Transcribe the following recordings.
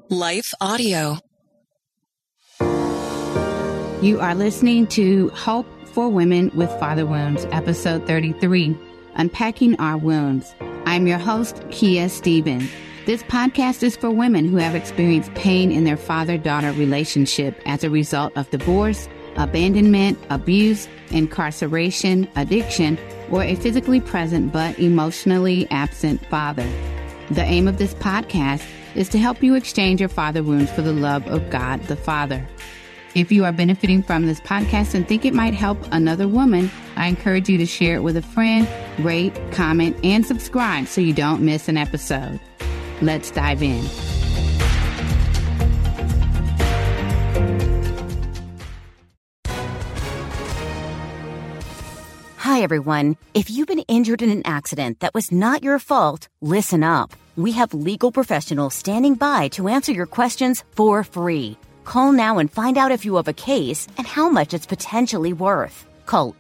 Life Audio. You are listening to Hope for Women with Father Wounds, episode 33, Unpacking Our Wounds. I'm your host, Kia Stevens. This podcast is for women who have experienced pain in their father-daughter relationship as a result of divorce, abandonment, abuse, incarceration, addiction, or a physically present but emotionally absent father. The aim of this podcast is to help you exchange your father wounds for the love of God the Father. If you are benefiting from this podcast and think it might help another woman, I encourage you to share it with a friend, rate, comment, and subscribe so you don't miss an episode. Let's dive in. Hi, everyone. If you've been injured in an accident that was not your fault, listen up. We have legal professionals standing by to answer your questions for free. Call now and find out if you have a case and how much it's potentially worth. Call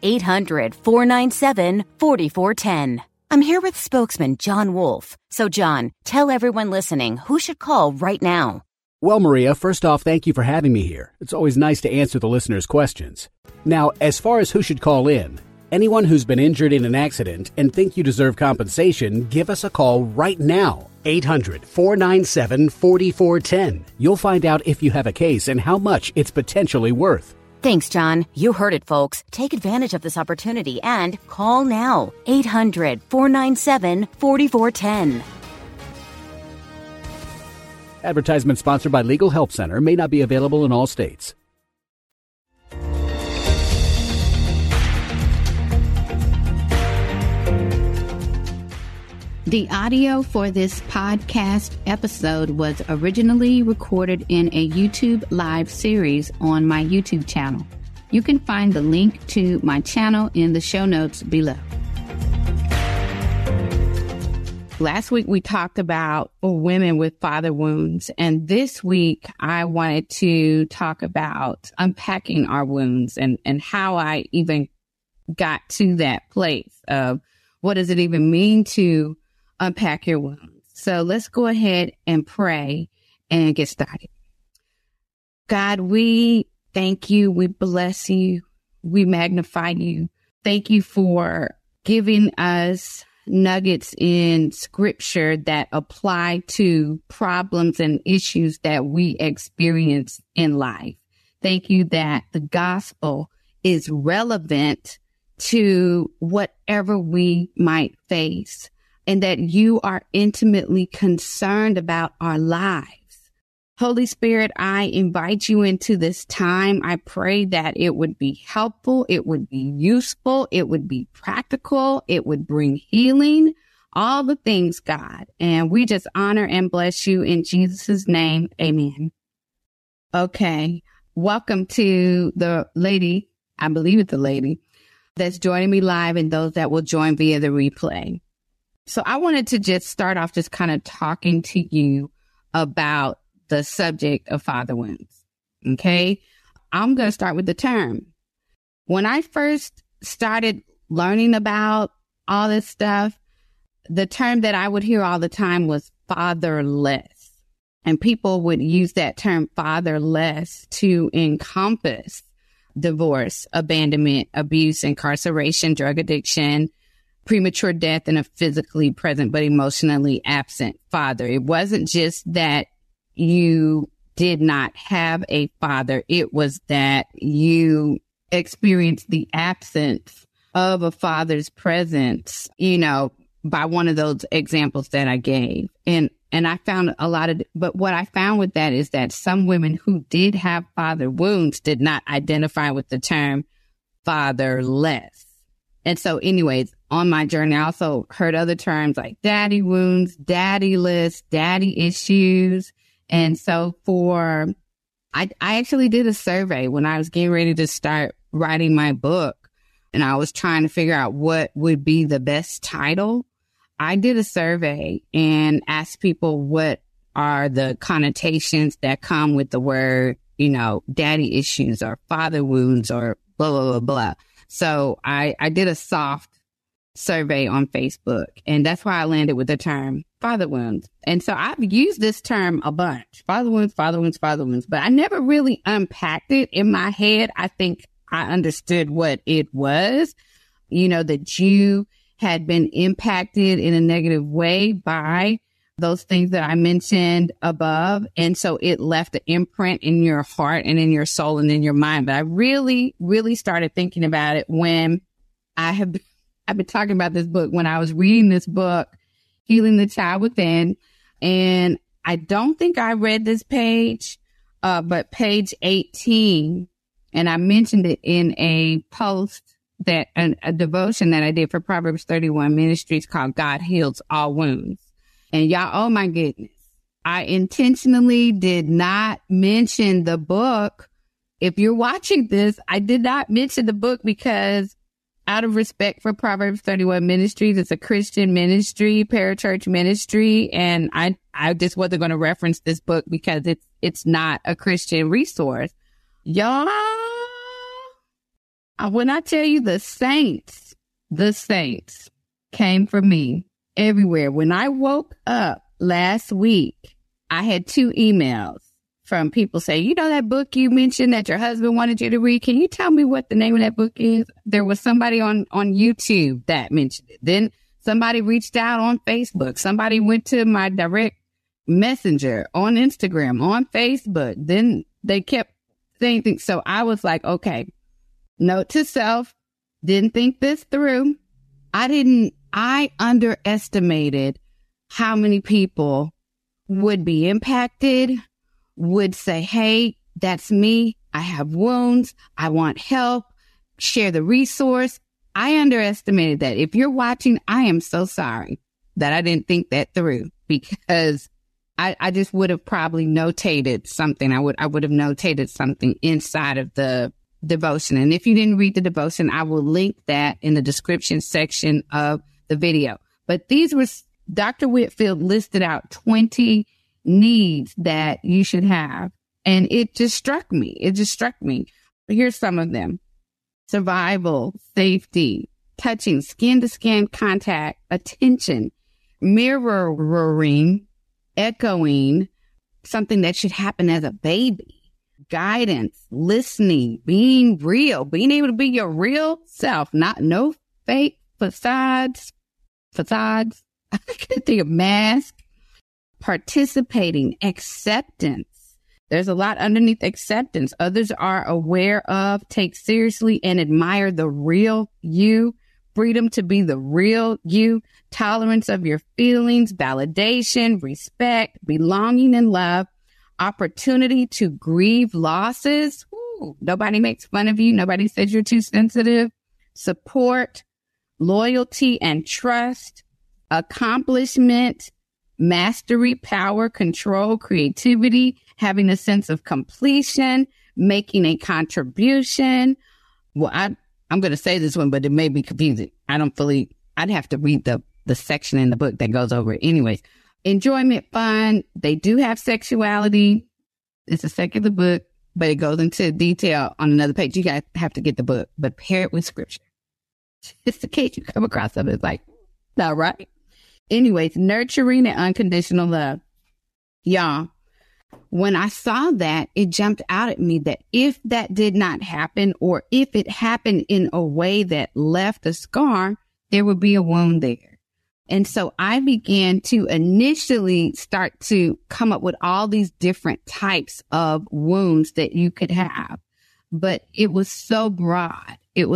800-497-4410. I'm here with spokesman John Wolf. So, John, tell everyone listening who should call right now. Well, Maria, first off, thank you for having me here. It's always nice to answer the listeners' questions. Now, as far as who should call in, anyone who's been injured in an accident and think you deserve compensation, give us a call right now. 800-497-4410. You'll find out if you have a case and how much it's potentially worth. Thanks, John. You heard it, folks. Take advantage of this opportunity and call now. 800-497-4410. Advertisement sponsored by Legal Help Center. May not be available in all states. The audio for this podcast episode was originally recorded in a YouTube live series on my YouTube channel. You can find the link to my channel in the show notes below. Last week we talked about women with father wounds, and this week I wanted to talk about unpacking our wounds and how I even got to that place of what does it even mean to unpack your wounds. So let's go ahead and pray and get started. God, we thank you. We bless you. We magnify you. Thank you for giving us nuggets in scripture that apply to problems and issues that we experience in life. Thank you that the gospel is relevant to whatever we might face, and that you are intimately concerned about our lives. Holy Spirit, I invite you into this time. I pray that it would be helpful, it would be useful, it would be practical, it would bring healing, all the things, God. And we just honor and bless you in Jesus' name. Amen. Okay. Welcome to the lady, I believe it's the lady, that's joining me live and those that will join via the replay. So I wanted to just start off just kind of talking to you about the subject of father wounds. Okay. I'm going to start with the term. When I first started learning about all this stuff, the term that I would hear all the time was fatherless. And people would use that term fatherless to encompass divorce, abandonment, abuse, incarceration, drug addiction, premature death, and a physically present but emotionally absent father. It wasn't just that you did not have a father. It was that you experienced the absence of a father's presence, by one of those examples that I gave. And I found but what I found with that is that some women who did have father wounds did not identify with the term fatherless. And so anyways, on my journey, I also heard other terms like daddy wounds, daddyless, daddy issues. And so I actually did a survey when I was getting ready to start writing my book, and I was trying to figure out what would be the best title. I did a survey and asked people what are the connotations that come with the word, daddy issues or father wounds or blah, blah, blah, blah. So I did a soft survey on Facebook. And that's why I landed with the term father wounds. And so I've used this term a bunch, father wounds, but I never really unpacked it in my head. I think I understood what it was, that you had been impacted in a negative way by those things that I mentioned above. And so it left an imprint in your heart and in your soul and in your mind. But I really, really started thinking about it when I've been talking about this book, when I was reading this book, Healing the Child Within. And I don't think I read this page, but page 18. And I mentioned it in a post that a devotion that I did for Proverbs 31 Ministries called God Heals All Wounds. And y'all, oh my goodness, I intentionally did not mention the book. If you're watching this, I did not mention the book because out of respect for Proverbs 31 Ministries, it's a Christian ministry, parachurch ministry. And I just wasn't going to reference this book because it's not a Christian resource. Y'all, when I tell you the saints came for me everywhere. When I woke up last week, I had 2 emails from people saying, that book you mentioned that your husband wanted you to read, can you tell me what the name of that book is? There was somebody on YouTube that mentioned it. Then somebody reached out on Facebook. Somebody went to my direct messenger on Instagram, on Facebook. Then they kept saying things. So I was like, okay, note to self, didn't think this through. I underestimated how many people would be impacted, would say, hey, that's me. I have wounds. I want help. Share the resource. I underestimated that. If you're watching, I am so sorry that I didn't think that through, because I just would have probably notated something. I would have notated something inside of the devotion. And if you didn't read the devotion, I will link that in the description section of the video. But these were, Dr. Whitfield listed out 20 needs that you should have. And it just struck me. Here's some of them: survival, safety, touching, skin to skin contact, attention, mirroring, echoing, something that should happen as a baby, guidance, listening, being real, being able to be your real self, no fake facades. I can think of mask, participating, acceptance. There's a lot underneath acceptance. Others are aware of, take seriously, and admire the real you. Freedom to be the real you. Tolerance of your feelings, validation, respect, belonging and love. Opportunity to grieve losses. Ooh, nobody makes fun of you. Nobody says you're too sensitive. Support, loyalty and trust. Accomplishment, mastery, power, control, creativity, having a sense of completion, making a contribution. Well, I'm going to say this one, but it may be confusing. I'd have to read the section in the book that goes over it. Anyways, enjoyment, fun. They do have sexuality. It's a secular book, but it goes into detail on another page. You guys have to get the book, but pair it with scripture. Just in case you come across something, it's like, not right. Anyways, nurturing and unconditional love. Y'all, when I saw that, it jumped out at me that if that did not happen, or if it happened in a way that left a scar, there would be a wound there. And so I began to initially start to come up with all these different types of wounds that you could have. But it was so broad.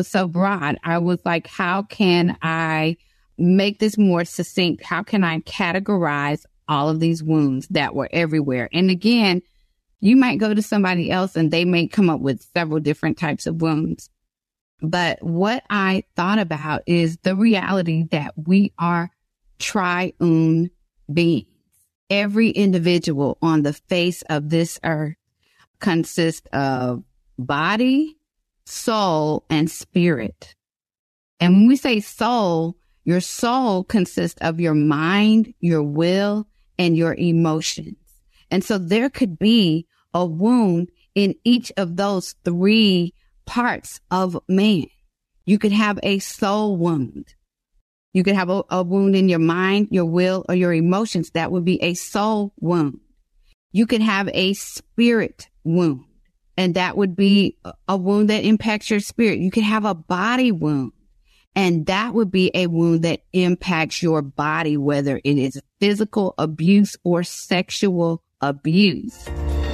I was like, how can I make this more succinct? How can I categorize all of these wounds that were everywhere? And again, you might go to somebody else and they may come up with several different types of wounds. But what I thought about is the reality that we are triune beings. Every individual on the face of this earth consists of body, soul, and spirit. And when we say soul, your soul consists of your mind, your will, and your emotions. And so there could be a wound in each of those 3 parts of man. You could have a soul wound. You could have a wound in your mind, your will, or your emotions. That would be a soul wound. You could have a spirit wound, and that would be a wound that impacts your spirit. You could have a body wound, and that would be a wound that impacts your body, whether it is physical abuse or sexual abuse.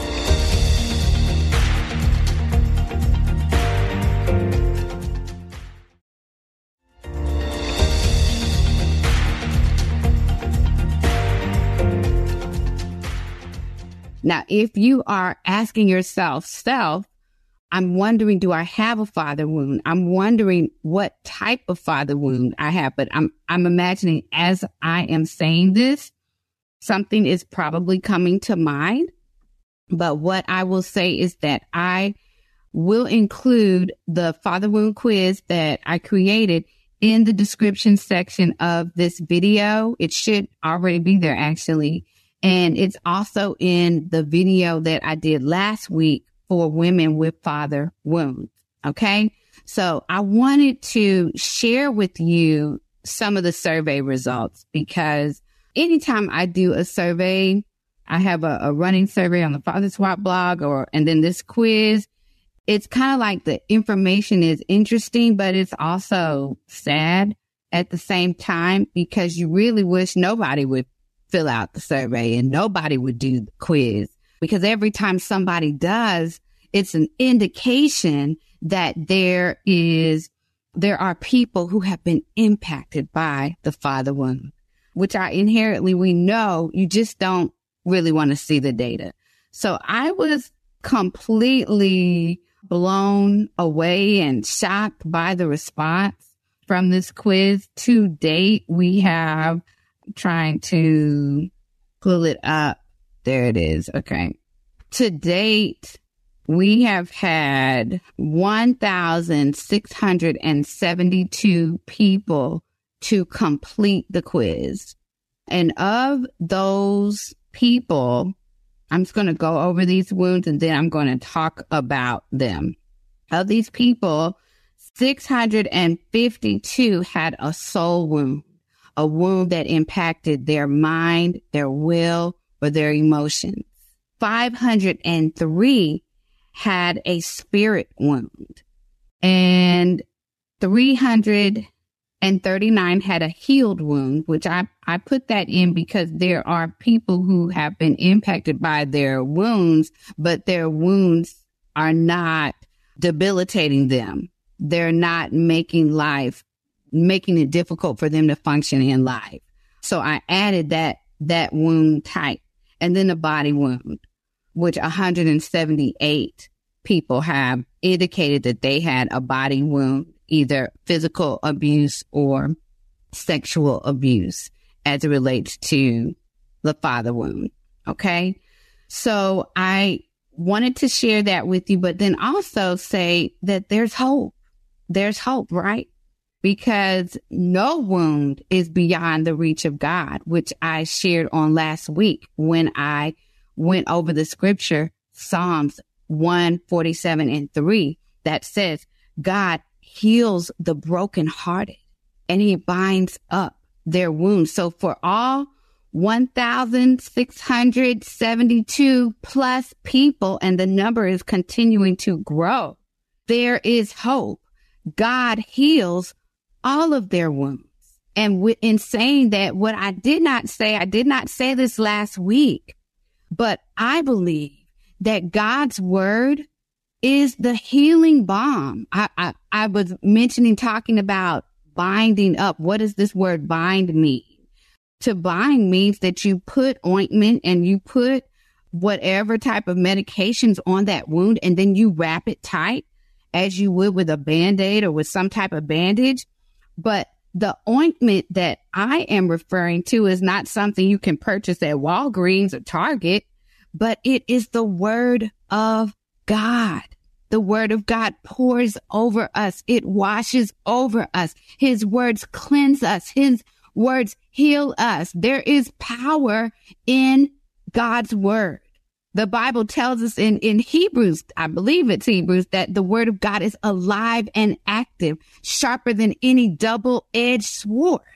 Now, if you are asking yourself, I'm wondering, do I have a father wound? I'm wondering what type of father wound I have, but I'm imagining as I am saying this, something is probably coming to mind. But what I will say is that I will include the father wound quiz that I created in the description section of this video. It should already be there, actually. And it's also in the video that I did last week for women with father wounds. Okay. So I wanted to share with you some of the survey results, because anytime I do a survey, I have a running survey on the Father Swap blog, and then this quiz. It's kind of like the information is interesting, but it's also sad at the same time, because you really wish nobody would fill out the survey and nobody would do the quiz, because every time somebody does, it's an indication that there are people who have been impacted by the father wound, which we know you just don't really want to see the data. So I was completely blown away and shocked by the response from this quiz. To date, we have, trying to pull it up. There it is. Okay. To date, we have had 1,672 people to complete the quiz. And of those people, I'm just going to go over these wounds and then I'm going to talk about them. Of these people, 652 had a soul wound, a wound that impacted their mind, their will, or their emotions. 503 had a spirit wound, and 339 had a healed wound, which I put that in because there are people who have been impacted by their wounds, but their wounds are not debilitating them. They're not making it difficult for them to function in life. So I added that wound type. And then the body wound, which 178 people have indicated that they had a body wound, either physical abuse or sexual abuse as it relates to the father wound. Okay. So I wanted to share that with you, but then also say that there's hope. There's hope, right? Because no wound is beyond the reach of God, which I shared on last week when I went over the scripture, Psalms 147:3, that says God heals the brokenhearted and he binds up their wounds. So for all 1,672 plus people, and the number is continuing to grow, there is hope. God heals all of their wounds. And in saying that, what I did not say this last week, but I believe that God's word is the healing balm. I was talking about binding up. What does this word bind mean? To bind means that you put ointment and you put whatever type of medications on that wound, and then you wrap it tight as you would with a Band-Aid or with some type of bandage. But the ointment that I am referring to is not something you can purchase at Walgreens or Target, but it is the word of God. The word of God pours over us. It washes over us. His words cleanse us. His words heal us. There is power in God's word. The Bible tells us in Hebrews, I believe it's Hebrews, that the word of God is alive and active, sharper than any double-edged sword.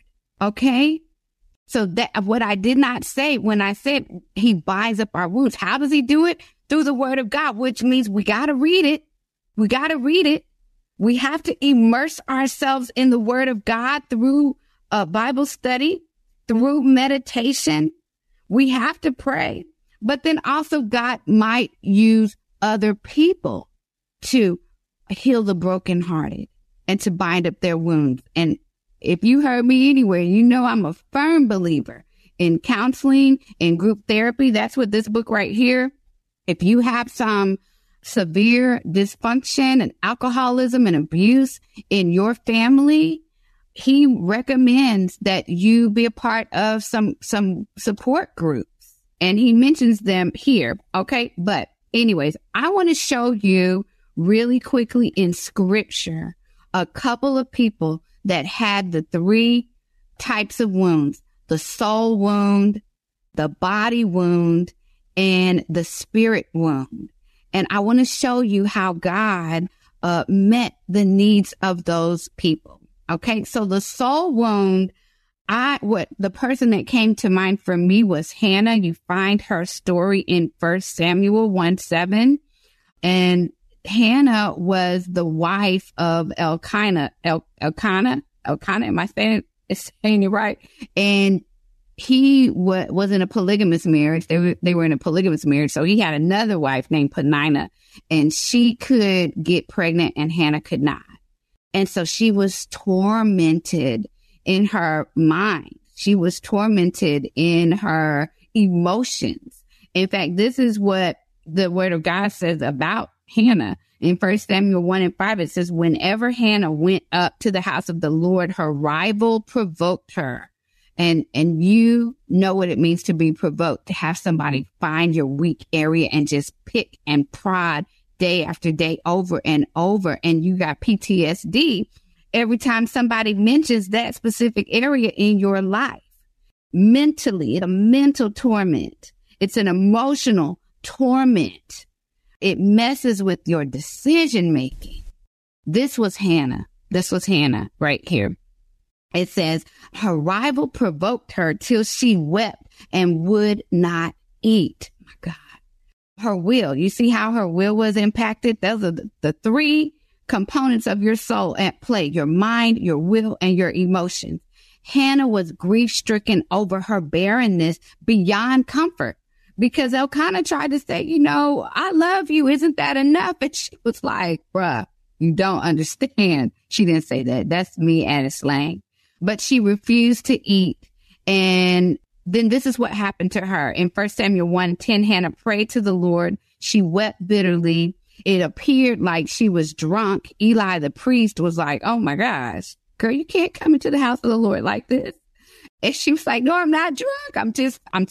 Okay. So that what I did not say when I said he binds up our wounds. How does he do it? Through the word of God, which means we got to read it. We got to read it. We have to immerse ourselves in the word of God through a Bible study, through meditation. We have to pray. But then also God might use other people to heal the brokenhearted and to bind up their wounds. And if you heard me anywhere, you know I'm a firm believer in counseling, in group therapy. That's what this book right here. If you have some severe dysfunction and alcoholism and abuse in your family, he recommends that you be a part of some support groups. And he mentions them here. Okay. But anyways, I want to show you really quickly in scripture a couple of people that had the three types of wounds: the soul wound, the body wound, and the spirit wound. And I want to show you how God met the needs of those people. Okay, so the soul wound, the person that came to mind for me was Hannah. You find her story in 1 Samuel 1:7. And Hannah was the wife of Elkanah. Elkanah, am I saying it right? And he was in a polygamous marriage. They were in a polygamous marriage. So he had another wife named Peninnah, and she could get pregnant and Hannah could not. And so she was tormented in her mind. She was tormented in her emotions. In fact, this is what the word of God says about Hannah. In 1 Samuel 1:5, it says, whenever Hannah went up to the house of the Lord, her rival provoked her. And you know what it means to be provoked, to have somebody find your weak area and just pick and prod day after day over and over. And you got PTSD every time somebody mentions that specific area in your life. Mentally, it's a mental torment. It's an emotional torment. It messes with your decision making. This was Hannah. This was Hannah right here. It says, her rival provoked her till she wept and would not eat. My God. Her will. You see how her will was impacted? Those are the three components of your soul at play: your mind, your will, and your emotions. Hannah was grief-stricken over her barrenness beyond comfort, because Elkanah tried to say, I love you. Isn't that enough? And she was like, bruh, you don't understand. She didn't say that. That's me added slang. But she refused to eat. And then this is what happened to her. In 1 Samuel 1:10, Hannah prayed to the Lord. She wept bitterly. It appeared like she was drunk. Eli, the priest, was like, oh my gosh, girl, you can't come into the house of the Lord like this. And she was like, no, I'm not drunk. I'm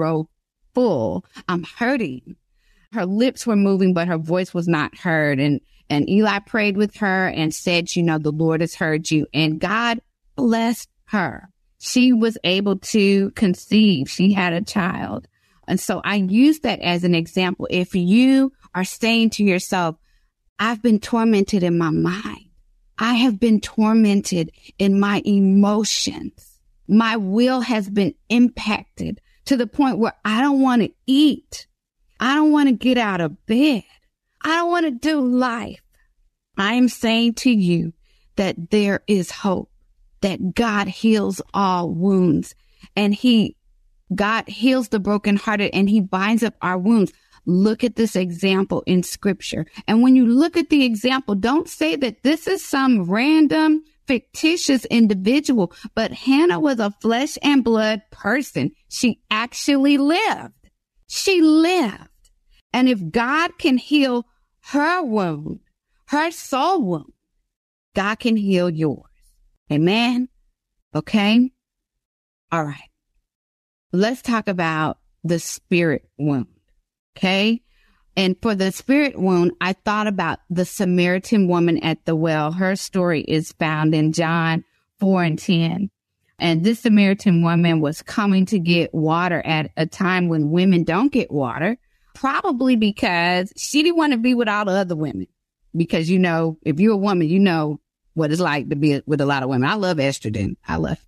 sorrowful. I'm hurting. Her lips were moving, but her voice was not heard. And Eli prayed with her and said, the Lord has heard you. And God blessed her. She was able to conceive. She had a child. And so I use that as an example. If you are saying to yourself, I've been tormented in my mind. I have been tormented in my emotions. My will has been impacted to the point where I don't want to eat. I don't want to get out of bed. I don't want to do life. I am saying to you that there is hope, that God heals all wounds, and God heals the brokenhearted, and he binds up our wounds. Look at this example in scripture. And when you look at the example, don't say that this is some random fictitious individual, but Hannah was a flesh and blood person. She actually lived. She lived. And if God can heal her wound, her soul wound, God can heal yours. Amen. Okay. All right. Let's talk about the spirit wound. Okay. And for the spirit wound, I thought about the Samaritan woman at the well. Her story is found in John 4:10. And this Samaritan woman was coming to get water at a time when women don't get water, probably because she didn't want to be with all the other women. Because, if you're a woman, you know what it's like to be with a lot of women. I love estrogen.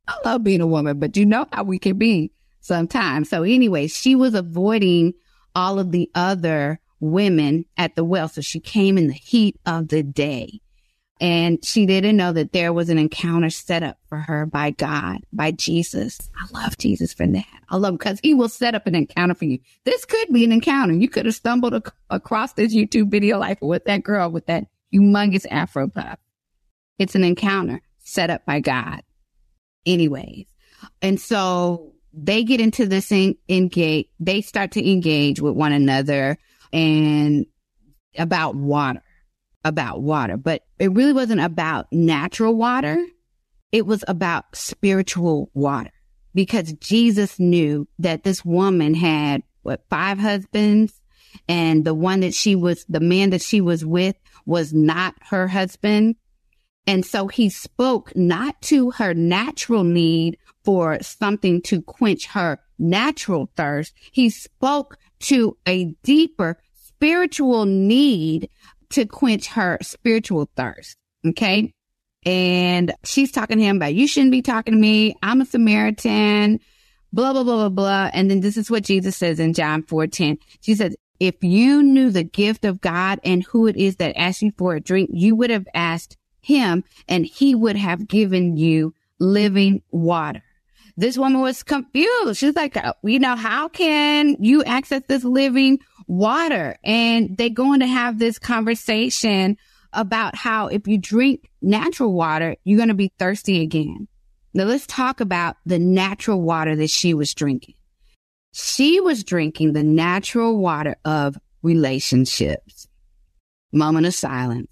I love being a woman, but you know how we can be sometimes. So anyway, she was avoiding all of the other women at the well. So she came in the heat of the day. And she didn't know that there was an encounter set up for her by God, by Jesus. I love Jesus for that. I love him because he will set up an encounter for you. This could be an encounter. You could have stumbled across this YouTube video like with that girl with that humongous Afro puff. It's an encounter set up by God. Anyways. And so they get into this they start to engage with one another and about water. But it really wasn't about natural water. It was about spiritual water, because Jesus knew that this woman had 5 husbands, and the man that she was with was not her husband. And so he spoke not to her natural need for something to quench her natural thirst. He spoke to a deeper spiritual need to quench her spiritual thirst. Okay. And she's talking to him about, you shouldn't be talking to me. I'm a Samaritan, blah, blah, blah, blah, blah. And then this is what Jesus says in John 4:10. She says, if you knew the gift of God and who it is that asks you for a drink, you would have asked him and he would have given you living water. This woman was confused. She's like, how can you access this living water? And they're going to have this conversation about how if you drink natural water, you're going to be thirsty again. Now let's talk about the natural water that she was drinking. She was drinking the natural water of relationships. Moment of silence.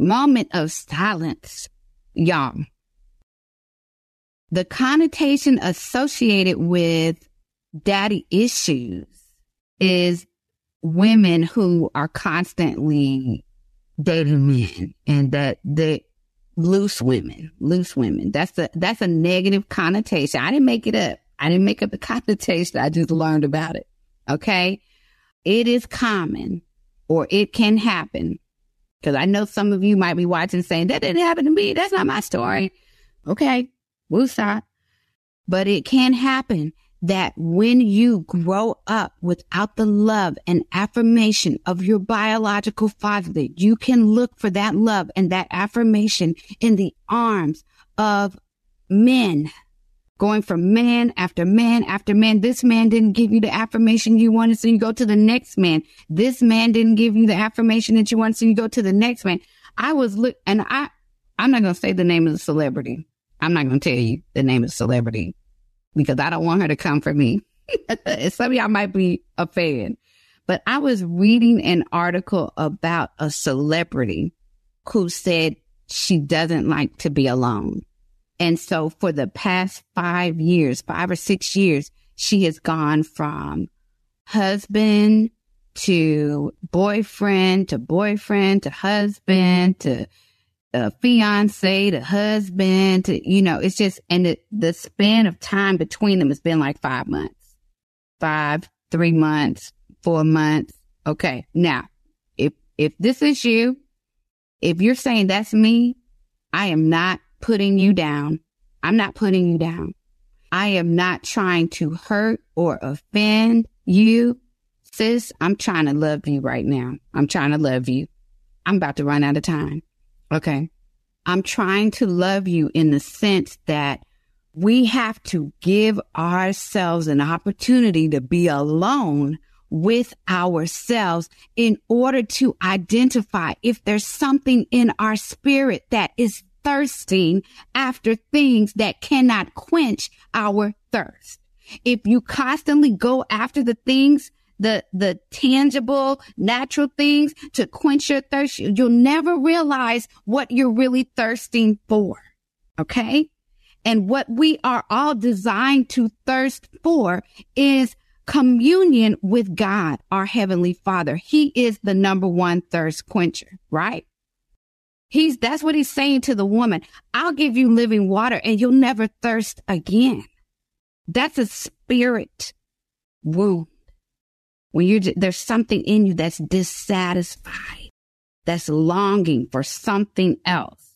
Y'all. The connotation associated with daddy issues is women who are constantly dating men, and that the loose women. That's a negative connotation. I didn't make it up. I didn't make up the connotation. I just learned about it. Okay. It is common, or it can happen. Because I know some of you might be watching saying, that didn't happen to me. That's not my story. Okay. Woosah. But it can happen that when you grow up without the love and affirmation of your biological father, that you can look for that love and that affirmation in the arms of men, going from man after man after man. This man didn't give you the affirmation you wanted, so you go to the next man. This man didn't give you the affirmation that you wanted, so you go to the next man. I'm not going to say the name of the celebrity. I'm not going to tell you the name of the celebrity because I don't want her to come for me. Some of y'all might be a fan. But I was reading an article about a celebrity who said she doesn't like to be alone. And so for the past 5 or 6 years, she has gone from husband to boyfriend to husband to fiance to husband to, it's just, and the span of time between them has been like 5 months, 3 months, 4 months. Okay. Now, if this is you, if you're saying that's me, I am not putting you down. I'm not putting you down. I am not trying to hurt or offend you. Sis, I'm trying to love you right now. I'm trying to love you. I'm about to run out of time. Okay. I'm trying to love you in the sense that we have to give ourselves an opportunity to be alone with ourselves in order to identify if there's something in our spirit that is thirsting after things that cannot quench our thirst. If you constantly go after the things, the tangible, natural things to quench your thirst, you'll never realize what you're really thirsting for. Okay? And what we are all designed to thirst for is communion with God, our Heavenly Father. He is the number one thirst quencher, right? That's what he's saying to the woman. I'll give you living water and you'll never thirst again. That's a spirit wound. When there's something in you that's dissatisfied, that's longing for something else.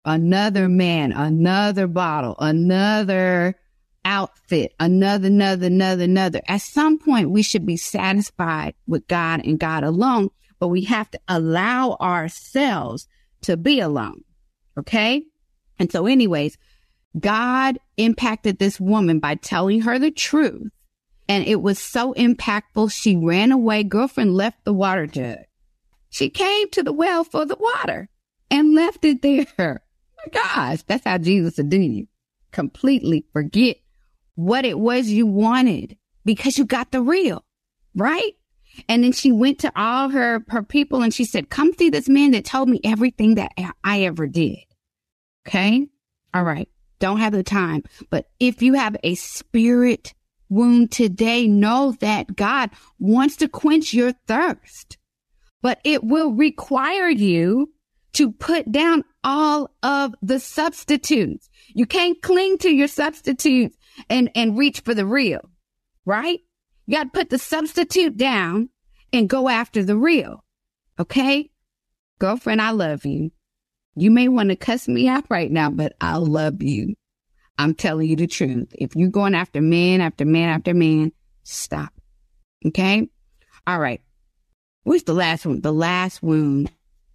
another man, another bottle, another outfit, another. At some point, we should be satisfied with God and God alone, but we have to allow ourselves to be alone. Okay? And so anyways, God impacted this woman by telling her the truth. And it was so impactful. She ran away. Girlfriend left the water jug. She came to the well for the water and left it there. My gosh, that's how Jesus would do you. Completely forget what it was you wanted because you got the real, right? And then she went to all her people and she said, come see this man that told me everything that I ever did. Okay. All right. Don't have the time. But if you have a spirit wound today, know that God wants to quench your thirst, but it will require you to put down all of the substitutes. You can't cling to your substitutes and reach for the real, right? You got to put the substitute down and go after the real. Okay? Girlfriend, I love you. You may want to cuss me out right now, but I love you. I'm telling you the truth. If you're going after man after man after man, stop. Okay? All right. Where's the last one? The last wound.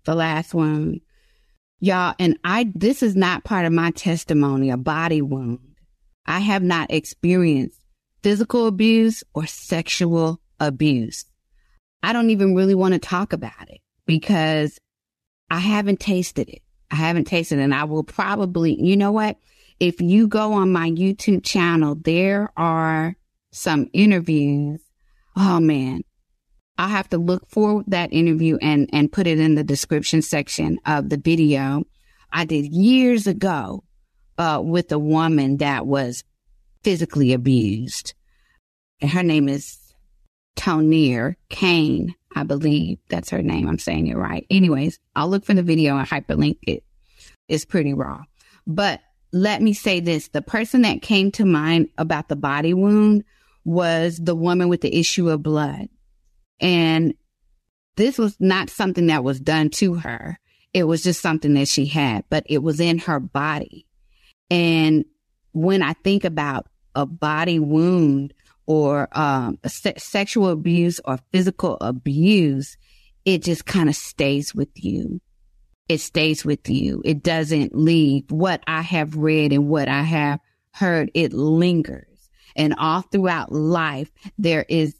Y'all, and this is not part of my testimony, a body wound. I have not experienced physical abuse or sexual abuse. I don't even really want to talk about it because I haven't tasted it. And I will probably, you know what? If you go on my YouTube channel, there are some interviews. Oh man, I'll have to look for that interview and put it in the description section of the video. I did years ago with a woman that was physically abused. And her name is Tonier Kane, I believe that's her name. I'm saying it right. Anyways, I'll look for the video and hyperlink it. It's pretty raw. But let me say this. The person that came to mind about the body wound was the woman with the issue of blood. And this was not something that was done to her. It was just something that she had, but it was in her body. And when I think about a body wound or sexual abuse or physical abuse, it just kind of stays with you. It stays with you. It doesn't leave. What I have read and what I have heard, it lingers. And all throughout life, there is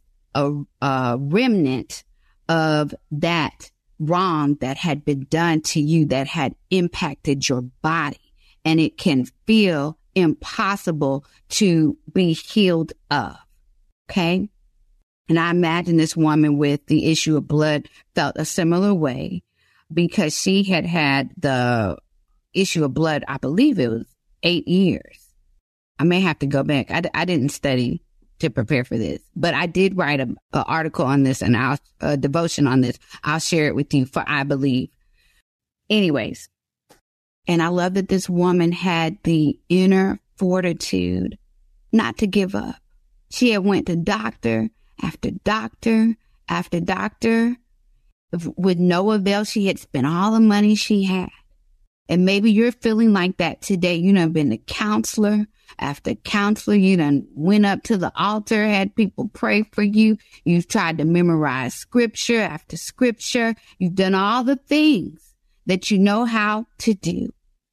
a remnant of that wrong that had been done to you that had impacted your body. And it can feel impossible to be healed of. Okay. And I imagine this woman with the issue of blood felt a similar way because she had the issue of blood. I believe it was 8 years. I may have to go back. I didn't study to prepare for this, but I did write an article on this and a devotion on this. I'll share it with you for I believe. Anyways. And I love that this woman had the inner fortitude not to give up. She had went to doctor after doctor after doctor with no avail. She had spent all the money she had. And maybe you're feeling like that today. You done been to counselor after counselor. You done went up to the altar, had people pray for you. You've tried to memorize scripture after scripture. You've done all the things that you know how to do.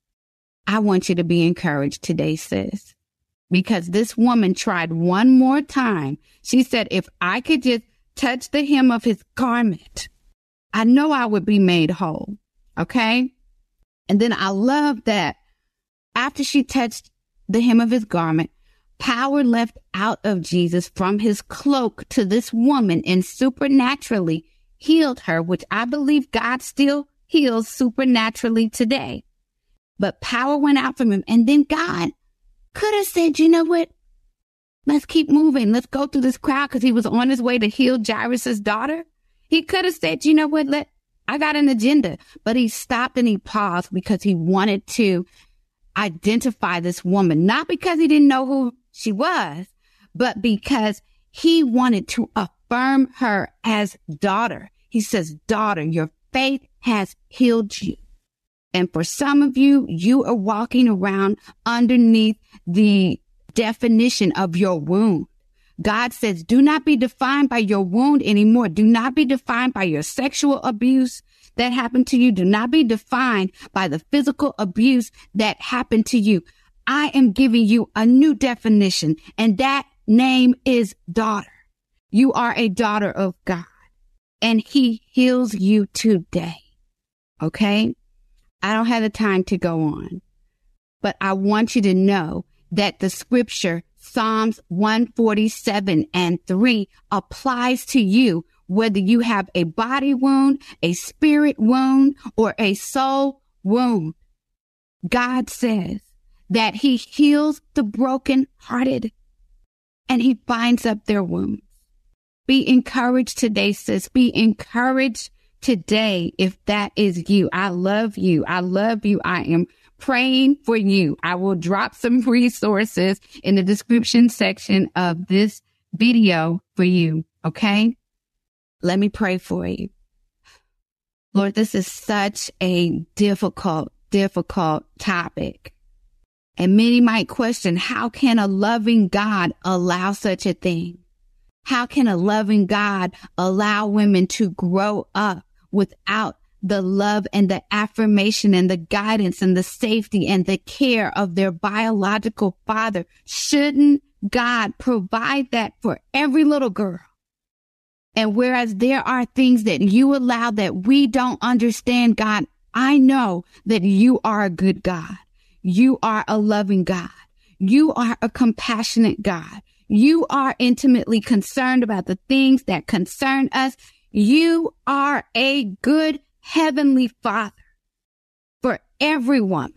I want you to be encouraged today, sis, because this woman tried one more time. She said, if I could just touch the hem of his garment, I know I would be made whole. Okay. And then I love that after she touched the hem of his garment, power left out of Jesus from his cloak to this woman and supernaturally healed her, which I believe God still heals supernaturally today. But power went out from him. And then God could have said, you know what? Let's keep moving. Let's go through this crowd because he was on his way to heal Jairus' daughter. He could have said, you know what? I got an agenda. But he stopped and he paused because he wanted to identify this woman, not because he didn't know who she was, but because he wanted to affirm her as daughter. He says, daughter, your faith has healed you. And for some of you, you are walking around underneath the definition of your wound. God says, do not be defined by your wound anymore. Do not be defined by your sexual abuse that happened to you. Do not be defined by the physical abuse that happened to you. I am giving you a new definition, and that name is daughter. You are a daughter of God, and he heals you today. Okay? I don't have the time to go on, but I want you to know that the scripture Psalms 147:3 applies to you, whether you have a body wound, a spirit wound, or a soul wound. God says that he heals the brokenhearted and he binds up their wounds. Be encouraged today, sis. Be encouraged today if that is you. I love you. I love you. I am praying for you. I will drop some resources in the description section of this video for you. Okay? Let me pray for you. Lord, this is such a difficult topic. And many might question, how can a loving God allow such a thing? How can a loving God allow women to grow up without the love and the affirmation and the guidance and the safety and the care of their biological father? Shouldn't God provide that for every little girl? And whereas there are things that you allow that we don't understand, God, I know that you are a good God. You are a loving God. You are a compassionate God. You are intimately concerned about the things that concern us. You are a good Heavenly Father for every woman.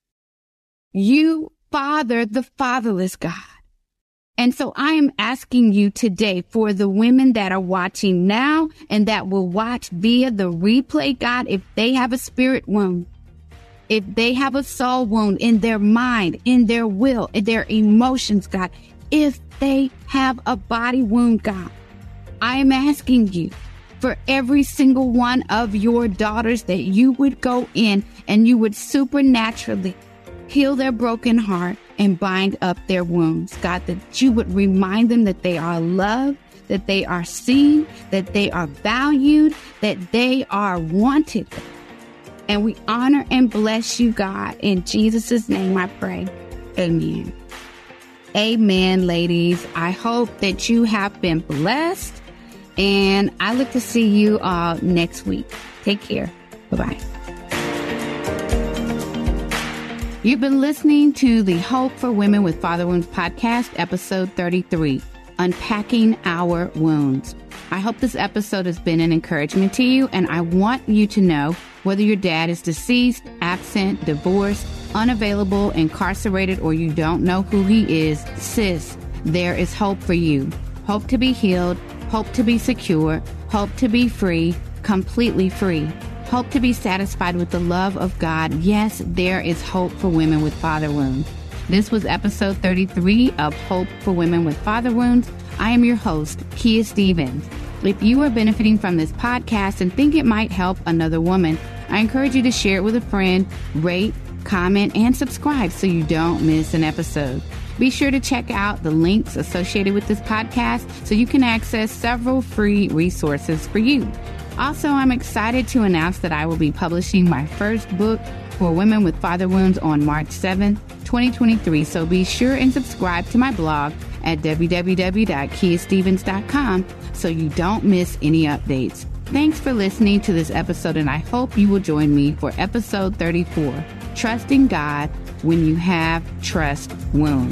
You father the fatherless, God. And so I am asking you today for the women that are watching now and that will watch via the replay, God, if they have a spirit wound, if they have a soul wound in their mind, in their will, in their emotions, God, if they have a body wound, God, I am asking you for every single one of your daughters that you would go in and you would supernaturally heal their broken heart and bind up their wounds. God, that you would remind them that they are loved, that they are seen, that they are valued, that they are wanted. And we honor and bless you, God. In Jesus' name I pray. Amen. Amen, ladies. I hope that you have been blessed. And I look to see you all next week. Take care. Bye-bye. You've been listening to the Hope for Women with Father Wounds podcast, episode 33, Unpacking Our Wounds. I hope this episode has been an encouragement to you, and I want you to know whether your dad is deceased, absent, divorced, unavailable, incarcerated, or you don't know who he is, sis, there is hope for you. Hope to be healed, hope to be secure, hope to be free, completely free. Hope to be satisfied with the love of God. Yes, there is hope for women with father wounds. This was episode 33 of Hope for Women with Father Wounds. I am your host, Kia Stevens. If you are benefiting from this podcast and think it might help another woman, I encourage you to share it with a friend, rate, comment, and subscribe so you don't miss an episode. Be sure to check out the links associated with this podcast so you can access several free resources for you. Also, I'm excited to announce that I will be publishing my first book for women with father wounds on March 7th, 2023. So be sure and subscribe to my blog at www.kiastevens.com so you don't miss any updates. Thanks for listening to this episode, and I hope you will join me for episode 34, Trusting God When You Have Trust Wounds.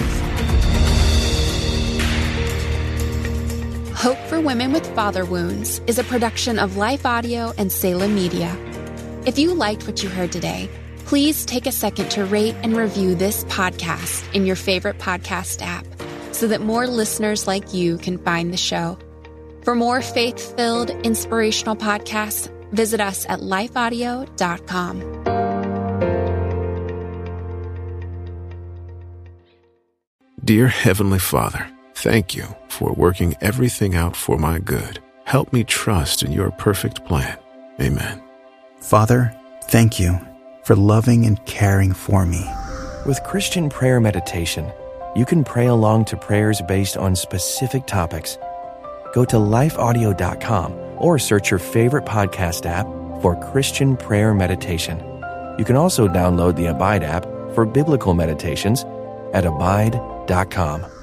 Hope for Women with Father Wounds is a production of Life Audio and Salem Media. If you liked what you heard today, please take a second to rate and review this podcast in your favorite podcast app so that more listeners like you can find the show. For more faith-filled, inspirational podcasts, visit us at lifeaudio.com. Dear Heavenly Father, thank you for working everything out for my good. Help me trust in your perfect plan. Amen. Father, thank you for loving and caring for me. With Christian Prayer Meditation, you can pray along to prayers based on specific topics. Go to lifeaudio.com or search your favorite podcast app for Christian Prayer Meditation. You can also download the Abide app for biblical meditations at abide.com.